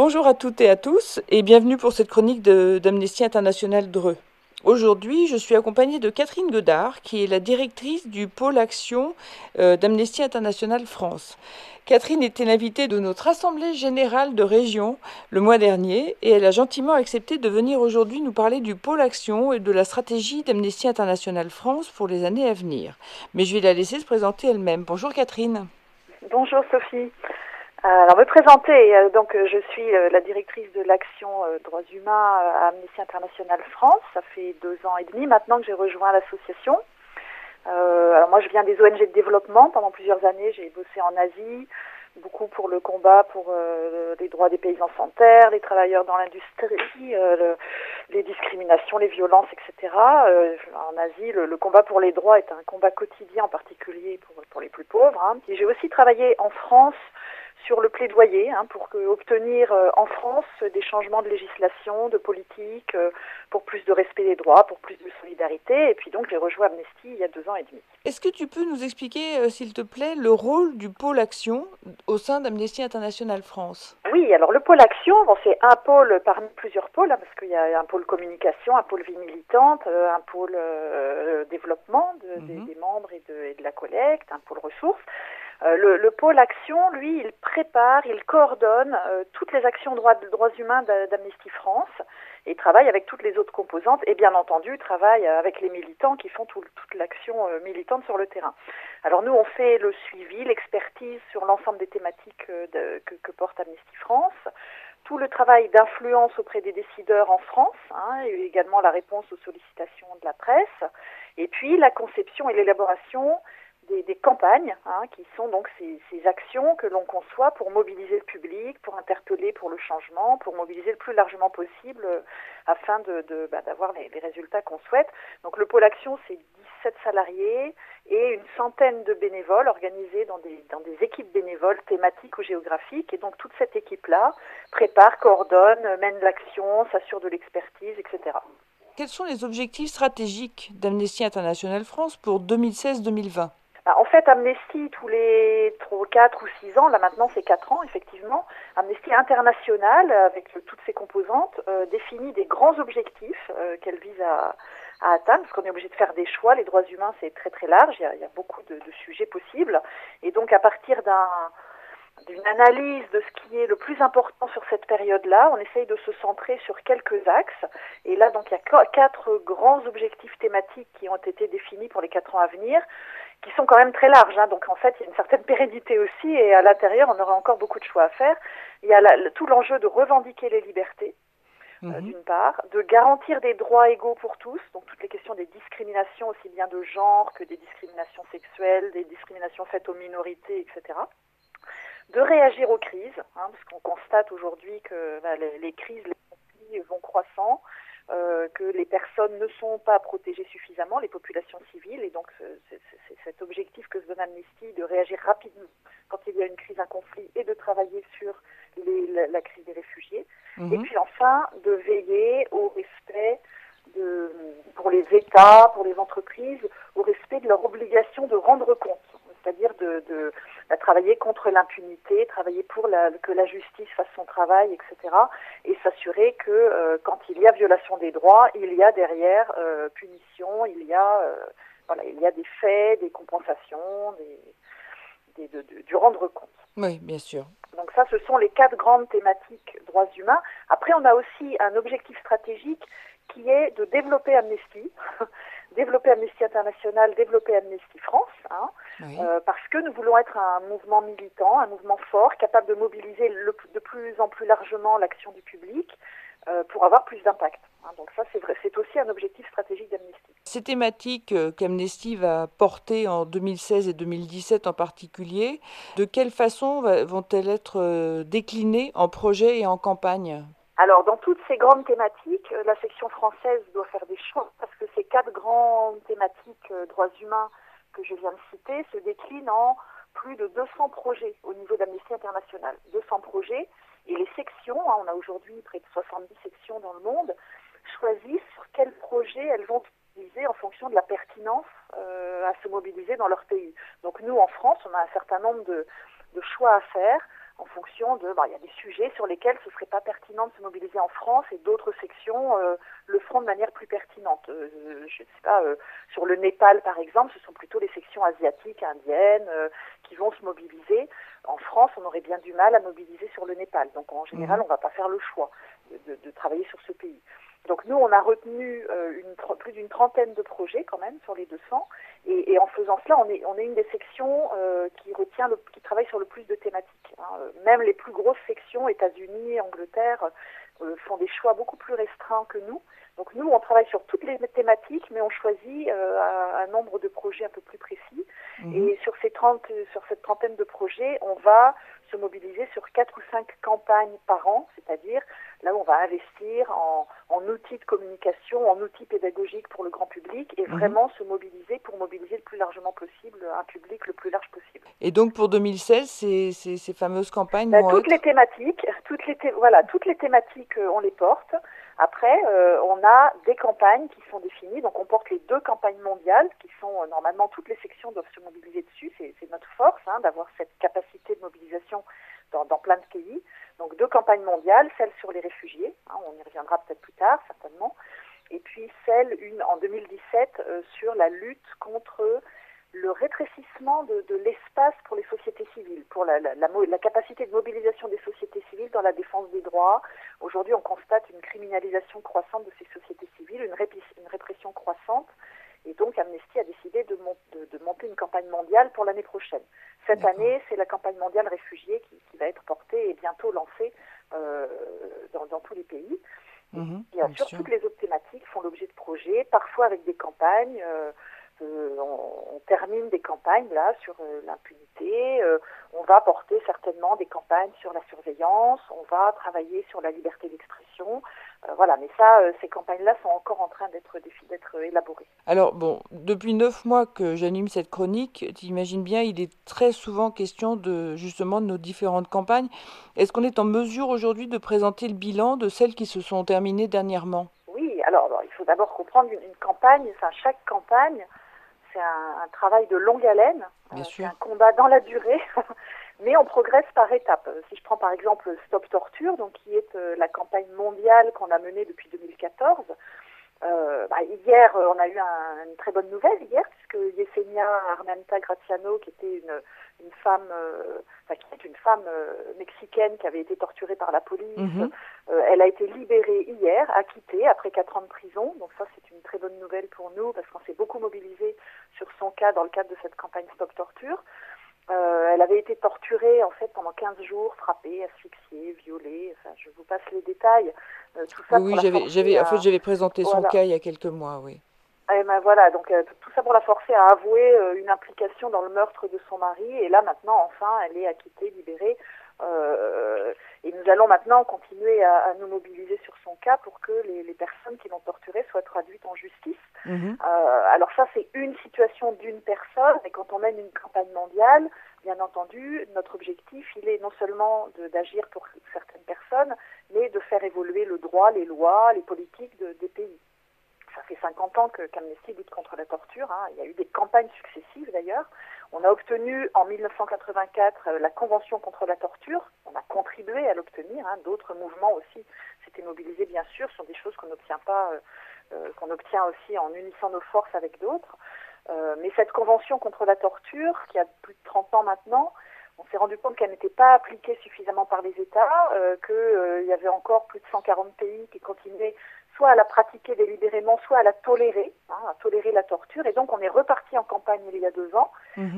Bonjour à toutes et à tous et bienvenue pour cette chronique d'Amnesty International Dreux. Aujourd'hui, je suis accompagnée de Catherine Godard, qui est la directrice du pôle action d'Amnesty International France. Catherine était l'invitée de notre Assemblée générale de région le mois dernier et elle a gentiment accepté de venir aujourd'hui nous parler du pôle action et de la stratégie d'Amnesty International France pour les années à venir. Mais je vais la laisser se présenter elle-même. Bonjour Catherine. Bonjour Sophie. Alors me présenter, je suis la directrice de l'action droits humains à Amnesty International France. Ça fait 2 ans et demi maintenant que j'ai rejoint l'association. Alors moi je viens des ONG de développement. Pendant plusieurs années j'ai bossé en Asie, beaucoup pour le combat pour les droits des paysans sans terre, les travailleurs dans l'industrie, les discriminations, les violences, etc. En Asie, le combat pour les droits est un combat quotidien, en particulier pour les plus pauvres. Et j'ai aussi travaillé en France sur le plaidoyer pour obtenir en France des changements de législation, de politique, pour plus de respect des droits, pour plus de solidarité. Et puis donc j'ai rejoint Amnesty il y a 2 ans et demi. Est-ce que tu peux nous expliquer, s'il te plaît, le rôle du pôle action au sein d'Amnesty International France? Oui, alors le pôle action, c'est un pôle parmi plusieurs pôles, parce qu'il y a un pôle communication, un pôle vie militante, un pôle développement des membres et de la collecte, un pôle ressources. Le pôle action, lui, il prépare, il coordonne toutes les actions droits humains d'Amnesty France et travaille avec toutes les autres composantes et bien entendu travaille avec les militants qui font toute l'action militante sur le terrain. Alors nous, on fait le suivi, l'expertise sur l'ensemble des thématiques que porte Amnesty France, tout le travail d'influence auprès des décideurs en France, et également la réponse aux sollicitations de la presse, et puis la conception et l'élaboration des campagnes, qui sont donc ces actions que l'on conçoit pour mobiliser le public, pour interpeller pour le changement, pour mobiliser le plus largement possible afin d'avoir les résultats qu'on souhaite. Donc le pôle action, c'est 17 salariés et une centaine de bénévoles organisés dans des équipes bénévoles thématiques ou géographiques. Et donc toute cette équipe-là prépare, coordonne, mène l'action, s'assure de l'expertise, etc. Quels sont les objectifs stratégiques d'Amnesty International France pour 2016-2020? En fait, Amnesty, tous les 4 ou 6 ans, là maintenant c'est 4 ans effectivement, Amnesty International, avec toutes ses composantes, définit des grands objectifs qu'elle vise à atteindre, parce qu'on est obligé de faire des choix. Les droits humains, c'est très très large, il y a beaucoup de sujets possibles. Et donc à partir d'une analyse de ce qui est le plus important sur cette période-là, on essaye de se centrer sur quelques axes. Et là, donc, il y a 4 grands objectifs thématiques qui ont été définis pour les 4 ans à venir, qui sont quand même très larges. Donc, en fait, il y a une certaine pérennité aussi, et à l'intérieur, on aura encore beaucoup de choix à faire. Il y a tout l'enjeu de revendiquer les libertés, d'une part, de garantir des droits égaux pour tous, donc toutes les questions des discriminations, aussi bien de genre que des discriminations sexuelles, des discriminations faites aux minorités, etc., de réagir aux crises, parce qu'on constate aujourd'hui que les crises, les conflits vont croissant, que les personnes ne sont pas protégées suffisamment, les populations civiles, et donc c'est cet objectif que se donne Amnesty de réagir rapidement quand il y a une crise, un conflit, et de travailler sur la crise des réfugiés. Et puis enfin, de veiller au respect pour les États, pour les entreprises, au respect de leur obligation de rendre compte, c'est-à-dire de travailler contre l'impunité, travailler pour que la justice fasse son travail, etc. Et s'assurer que quand il y a violation des droits, il y a derrière punition, il y a des faits, des compensations, du rendre compte. Oui, bien sûr. Donc ça, ce sont les 4 grandes thématiques droits humains. Après, on a aussi un objectif stratégique qui est de développer Amnesty, développer Amnesty International, développer Amnesty France, parce que nous voulons être un mouvement militant, un mouvement fort, capable de mobiliser de plus en plus largement l'action du public pour avoir plus d'impact. Donc ça, c'est vrai, c'est aussi un objectif stratégique d'Amnesty. Ces thématiques qu'Amnesty va porter en 2016 et 2017 en particulier, de quelle façon vont-elles être déclinées en projet et en campagne? Alors, dans toutes ces grandes thématiques, la section française doit faire des choix, parce que ces 4 grandes thématiques droits humains que je viens de citer se déclinent en plus de 200 projets au niveau d'Amnesty International. 200 projets, et les sections, on a aujourd'hui près de 70 sections dans le monde, choisissent sur quels projets elles vont utiliser en fonction de la pertinence à se mobiliser dans leur pays. Donc nous, en France, on a un certain nombre de choix à faire en fonction fonction de, il y a des sujets sur lesquels ce serait pas pertinent de se mobiliser en France et d'autres sections le feront de manière plus pertinente. Je sais pas, sur le Népal par exemple, ce sont plutôt les sections asiatiques, indiennes, qui vont se mobiliser. En France, on aurait bien du mal à mobiliser sur le Népal. Donc en général, on va pas faire le choix de travailler sur ce pays. Donc nous, on a retenu plus d'une trentaine de projets quand même sur les 200, et en faisant cela, on est une des sections qui travaille sur le plus de thématiques. Même les plus grosses sections, États-Unis, Angleterre, font des choix beaucoup plus restreints que nous. Donc nous, on travaille sur toutes les thématiques, mais on choisit un nombre de projets un peu plus précis. Et sur cette trentaine de projets, on va se mobiliser sur 4 ou 5 campagnes par an, c'est-à-dire là où on va investir en outils de communication, en outils pédagogiques pour le grand public et vraiment se mobiliser pour mobiliser le plus largement possible un public le plus large possible. Et donc pour 2016, ces fameuses campagnes vont toutes les thématiques, toutes les thématiques, on les porte. Après, on a des campagnes qui sont définies, donc on porte les 2 campagnes mondiales qui sont normalement toutes les sections doivent se mobiliser dessus, c'est notre force d'avoir cette capacité de mobilisation dans plein de pays. Donc 2 campagnes mondiales, celle sur les réfugiés, on y reviendra peut-être plus tard certainement, et puis une en 2017 sur la lutte contre le rétrécissement de l'espace pour les sociétés civiles, pour la capacité de mobilisation des sociétés civiles dans la défense des droits. Aujourd'hui, on constate une criminalisation croissante de ces sociétés civiles, une répression croissante, et donc Amnesty a décidé de monter une campagne mondiale pour l'année prochaine. Cette année, c'est la campagne mondiale réfugiés qui va être portée et bientôt lancée dans tous les pays. Bien sûr, toutes les autres thématiques font l'objet de projets, parfois avec des campagnes. On termine des campagnes là sur l'impunité, on va porter certainement des campagnes sur la surveillance, on va travailler sur la liberté d'expression, voilà, mais ça, ces campagnes-là sont encore en train d'être élaborées. Alors bon, depuis 9 mois que j'anime cette chronique, tu imagines bien, il est très souvent question justement de nos différentes campagnes. Est-ce qu'on est en mesure aujourd'hui de présenter le bilan de celles qui se sont terminées dernièrement? Oui, alors il faut d'abord comprendre une campagne, chaque campagne, c'est un travail de longue haleine, c'est un combat dans la durée, mais on progresse par étapes. Si je prends par exemple Stop Torture, donc qui est la campagne mondiale qu'on a menée depuis 2014, hier, on a eu une très bonne nouvelle hier, puisque Yesenia Armenta Graziano, qui était une femme mexicaine qui avait été torturée par la police, elle a été libérée hier, acquittée après 4 ans de prison. Donc ça, c'est une très bonne nouvelle pour nous, parce qu'on s'est beaucoup mobilisé sur son cas dans le cadre de cette campagne Stop Torture. Elle avait été torturée en fait pendant 15 jours, frappée, asphyxiée, violée. Enfin, je vous passe les détails. Tout ça j'avais présenté son cas il y a quelques mois, oui. Et voilà, donc tout ça pour la forcer à avouer une implication dans le meurtre de son mari. Et là maintenant, enfin, elle est acquittée, libérée. Et nous allons maintenant continuer à nous mobiliser sur son cas pour que les personnes qui l'ont torturée soient traduites en justice. Alors ça, c'est une situation d'une personne, et quand on mène une campagne mondiale, bien entendu, notre objectif, il est non seulement d'agir pour certaines personnes, mais de faire évoluer le droit, les lois, les politiques des pays. Ça fait 50 ans qu'Amnesty lutte contre la torture. Il y a eu des campagnes successives d'ailleurs. On a obtenu en 1984 la Convention contre la torture. On a contribué à l'obtenir. D'autres mouvements aussi s'étaient mobilisés bien sûr sur des choses qu'on n'obtient pas, qu'on obtient aussi en unissant nos forces avec d'autres. Mais cette Convention contre la torture, qui a plus de 30 ans maintenant, on s'est rendu compte qu'elle n'était pas appliquée suffisamment par les États, qu'il y avait encore plus de 140 pays qui continuaient soit à la pratiquer délibérément, soit à la tolérer, à tolérer la torture. Et donc on est reparti en campagne il y a 2 ans,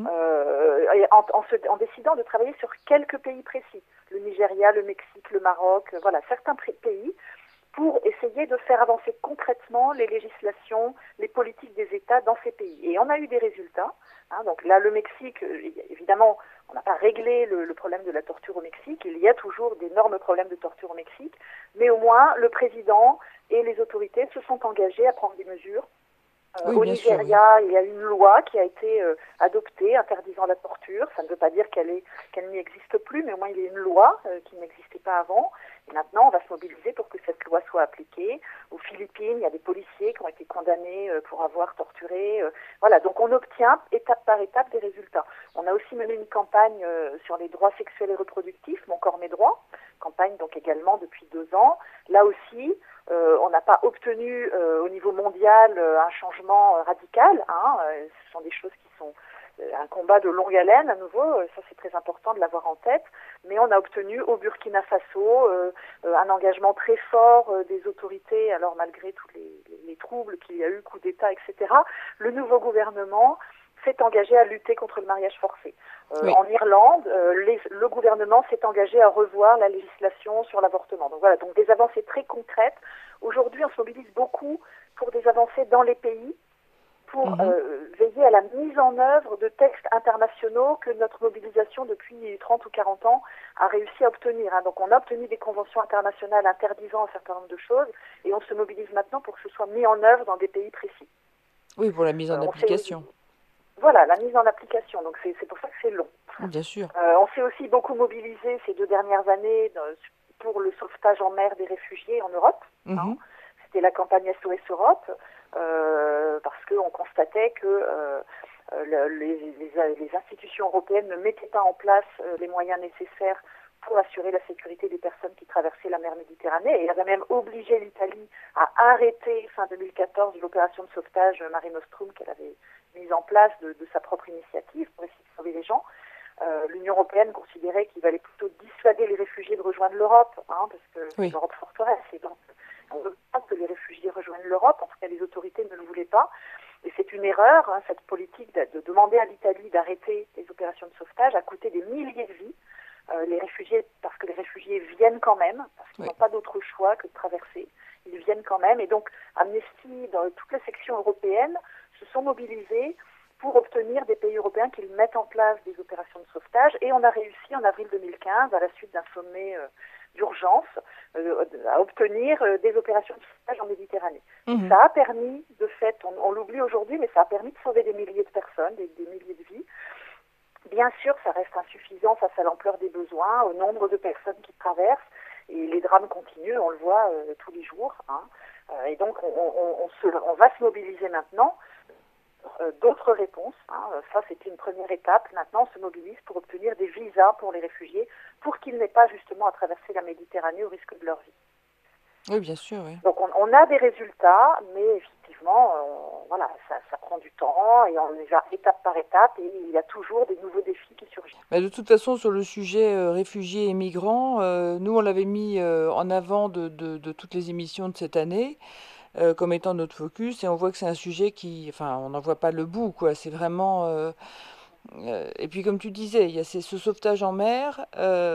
en décidant de travailler sur quelques pays précis. Le Nigeria, le Mexique, le Maroc, voilà, certains pays, pour essayer de faire avancer concrètement les législations, les politiques des États dans ces pays. Et on a eu des résultats. Donc là, le Mexique, évidemment, on n'a pas réglé le problème de la torture au Mexique. Il y a toujours d'énormes problèmes de torture au Mexique. Mais au moins, le président et les autorités se sont engagés à prendre des mesures. Au Nigeria, il y a une loi qui a été adoptée interdisant la torture. Ça ne veut pas dire qu'elle n'y existe plus, mais au moins il y a une loi qui n'existait pas avant. Et maintenant, on va se mobiliser pour que cette loi soit appliquée. Aux Philippines, il y a des policiers qui ont été condamnés pour avoir torturé. Voilà, donc on obtient étape par étape des résultats. On a aussi mené une campagne sur les droits sexuels et reproductifs, Mon corps, mes droits, campagne donc également depuis 2 ans. Là aussi, on n'a pas obtenu au niveau mondial un changement radical. Ce sont des choses qui sont un combat de longue haleine à nouveau, ça c'est très important de l'avoir en tête, mais on a obtenu au Burkina Faso un engagement très fort des autorités, alors malgré tous les troubles qu'il y a eu, coup d'État, etc. Le nouveau gouvernement s'est engagé à lutter contre le mariage forcé. Oui. En Irlande, le gouvernement s'est engagé à revoir la législation sur l'avortement. Donc voilà, donc des avancées très concrètes. Aujourd'hui, on se mobilise beaucoup pour des avancées dans les pays, pour veiller à la mise en œuvre de textes internationaux que notre mobilisation depuis 30 ou 40 ans a réussi à obtenir. Donc on a obtenu des conventions internationales interdisant un certain nombre de choses et on se mobilise maintenant pour que ce soit mis en œuvre dans des pays précis. Oui, pour la mise en application. Voilà, la mise en application. Donc c'est pour ça que c'est long. Bien sûr. On s'est aussi beaucoup mobilisé ces 2 dernières années pour le sauvetage en mer des réfugiés en Europe. C'était la campagne SOS Europe. Parce qu'on constatait que les institutions européennes ne mettaient pas en place les moyens nécessaires pour assurer la sécurité des personnes qui traversaient la mer Méditerranée et avait même obligé l'Italie à arrêter fin 2014 l'opération de sauvetage Mare Nostrum qu'elle avait mise en place de sa propre initiative pour essayer de sauver les gens. L'Union européenne considérait qu'il valait plutôt dissuader les réfugiés de rejoindre l'Europe, parce que c'est l'Europe forteresse. Et donc, on veut pas que les réfugiés rejoignent l'Europe, en tout cas les autorités ne le voulaient pas. Et c'est une erreur, cette politique de demander à l'Italie d'arrêter les opérations de sauvetage a coûté des milliers de vies. Les réfugiés, parce que les réfugiés viennent quand même, parce qu'ils n'ont pas d'autre choix que de traverser, ils viennent quand même. Et donc Amnesty, dans toutes les sections européennes, se sont mobilisés pour obtenir des pays européens qu'ils mettent en place des opérations de sauvetage. Et on a réussi en avril 2015, à la suite d'un sommet d'urgence, à obtenir des opérations de sauvetage en Méditerranée. Ça a permis, de fait, on l'oublie aujourd'hui, mais ça a permis de sauver des milliers de personnes, des milliers de vies. Bien sûr, ça reste insuffisant face à l'ampleur des besoins, au nombre de personnes qui traversent, et les drames continuent, on le voit tous les jours. Et donc, on va se mobiliser maintenant. D'autres réponses. Ça, c'était une première étape. Maintenant, on se mobilise pour obtenir des visas pour les réfugiés, pour qu'ils n'aient pas justement à traverser la Méditerranée au risque de leur vie. Oui, bien sûr. Oui. Donc, on a des résultats, mais effectivement, voilà, ça prend du temps et on y va étape par étape et il y a toujours des nouveaux défis qui surgissent. Mais de toute façon, sur le sujet réfugiés et migrants, nous, on l'avait mis en avant de toutes les émissions de cette année. Comme étant notre focus, et on voit que c'est un sujet qui, enfin, on n'en voit pas le bout, quoi. C'est vraiment, et puis comme tu disais, il y a ce sauvetage en mer.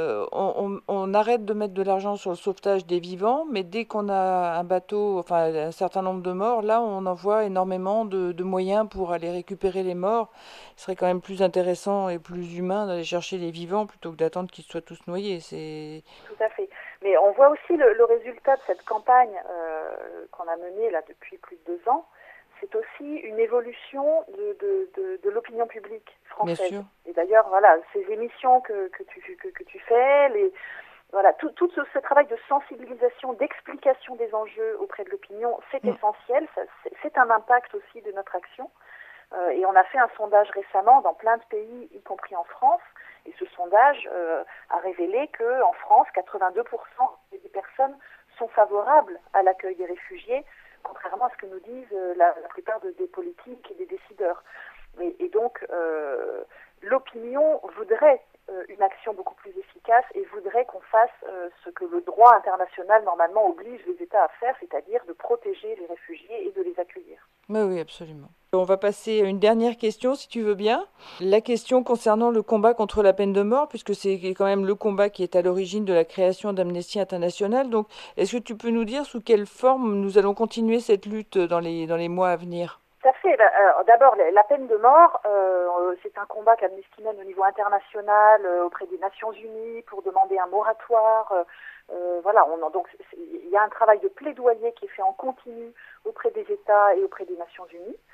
On arrête de mettre de l'argent sur le sauvetage des vivants, mais dès qu'on a un bateau, enfin un certain nombre de morts, là, on envoie énormément de moyens pour aller récupérer les morts. Ce serait quand même plus intéressant et plus humain d'aller chercher les vivants plutôt que d'attendre qu'ils soient tous noyés. C'est tout à fait. Mais on voit aussi le résultat de cette campagne qu'on a menée là depuis plus de 2 ans. C'est aussi une évolution de l'opinion publique française. Bien sûr. Et d'ailleurs, voilà, ces émissions que tu fais, voilà, tout ce travail de sensibilisation, d'explication des enjeux auprès de l'opinion, c'est essentiel. C'est un impact aussi de notre action. Et on a fait un sondage récemment dans plein de pays, y compris en France. Et ce sondage a révélé qu'en France, 82% des personnes sont favorables à l'accueil des réfugiés, contrairement à ce que nous disent la plupart des politiques et des décideurs. Et donc, l'opinion voudrait une action beaucoup plus efficace et voudrait qu'on fasse ce que le droit international normalement oblige les États à faire, c'est-à-dire de protéger les réfugiés et de les accueillir. Oui, absolument. On va passer à une dernière question, si tu veux bien. La question concernant le combat contre la peine de mort, puisque c'est quand même le combat qui est à l'origine de la création d'Amnesty International. Donc, est-ce que tu peux nous dire sous quelle forme nous allons continuer cette lutte dans les mois à venir ? Tout à fait. D'abord, la peine de mort, c'est un combat qu'Amnesty mène au niveau international, auprès des Nations Unies, pour demander un moratoire. Voilà, donc il y a un travail de plaidoyer qui est fait en continu auprès des États et auprès des Nations Unies.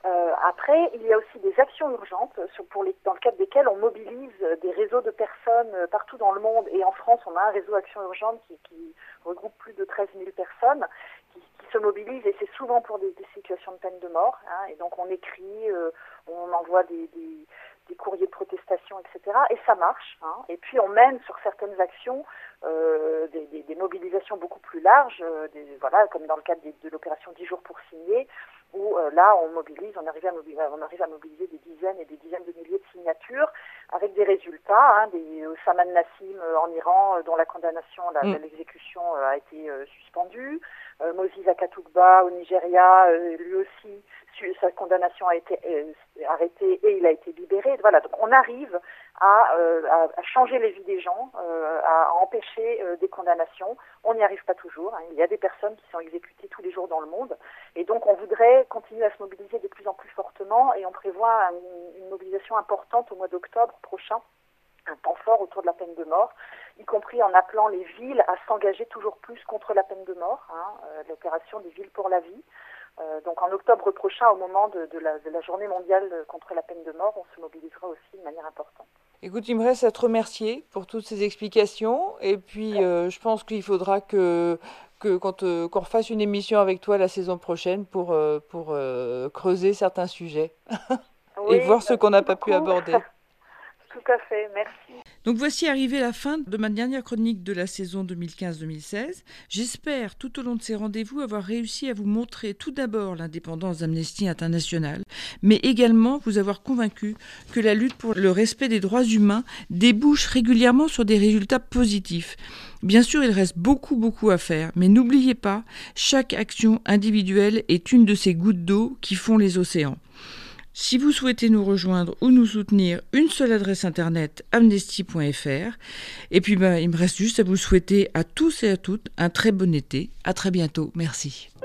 Après, il y a aussi des actions urgentes dans le cadre desquelles on mobilise des réseaux de personnes partout dans le monde. Et en France, on a un réseau Action Urgente qui regroupe plus de 13 000 personnes qui se mobilisent, et c'est souvent pour des situations de peine de mort. Et donc on écrit, on envoie des courriers de protestation, etc. Et ça marche. Et puis on mène sur certaines actions des mobilisations beaucoup plus larges, comme dans le cadre de l'opération 10 jours pour signer, où là on arrive à mobiliser des dizaines et des dizaines de milliers de signatures avec des résultats. Saman Nassim en Iran, dont la condamnation, l'exécution a été suspendue. Moses Akatugba au Nigeria, lui aussi, sa condamnation a été arrêtée et il a été libéré. Voilà, donc on arrive à changer les vies des gens, à empêcher des condamnations. On n'y arrive pas toujours. Il y a des personnes qui sont exécutées tous les jours dans le monde. Et donc on voudrait continuer à se mobiliser de plus en plus fortement, et on prévoit une mobilisation importante au mois d'octobre prochain, un temps fort autour de la peine de mort, y compris en appelant les villes à s'engager toujours plus contre la peine de mort, l'opération des villes pour la vie. Donc en octobre prochain, au moment de la journée mondiale contre la peine de mort, on se mobilisera aussi de manière importante. Écoute, il me reste à te remercier pour toutes ces explications. Et puis, je pense qu'il faudra qu'on refasse une émission avec toi la saison prochaine pour creuser certains sujets et voir ce qu'on n'a pas pu aborder. Tout à fait, merci. Donc voici arrivé la fin de ma dernière chronique de la saison 2015-2016. J'espère tout au long de ces rendez-vous avoir réussi à vous montrer tout d'abord l'indépendance d'Amnesty International, mais également vous avoir convaincu que la lutte pour le respect des droits humains débouche régulièrement sur des résultats positifs. Bien sûr, il reste beaucoup à faire, mais n'oubliez pas, chaque action individuelle est une de ces gouttes d'eau qui font les océans. Si vous souhaitez nous rejoindre ou nous soutenir, une seule adresse internet, amnesty.fr. Et puis il me reste juste à vous souhaiter à tous et à toutes un très bon été. À très bientôt. Merci.